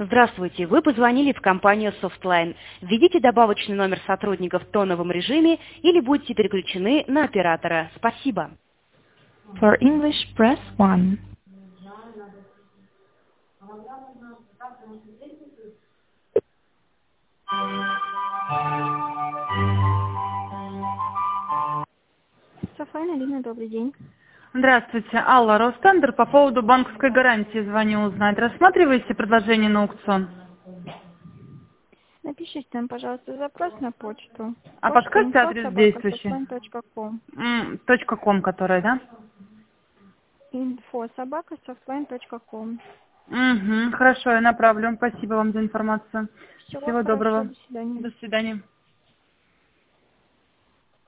Здравствуйте, вы позвонили в компанию Softline. Введите добавочный номер сотрудника в тоновом режиме или будьте переключены на оператора. Спасибо. For English, press 1. Софья, Алина, добрый день. Здравствуйте, Алла, Ростендер, по поводу банковской гарантии звоню узнать. Рассматриваете предложение на аукцион? Напишите нам, пожалуйста, запрос на почту. А подскажите адрес действующий? info@softline.com. .com, которая, да? info@softline.com. Угу, хорошо, я направлю. Спасибо вам за информацию. Всего Всего хорошего, доброго. до свидания. До свидания.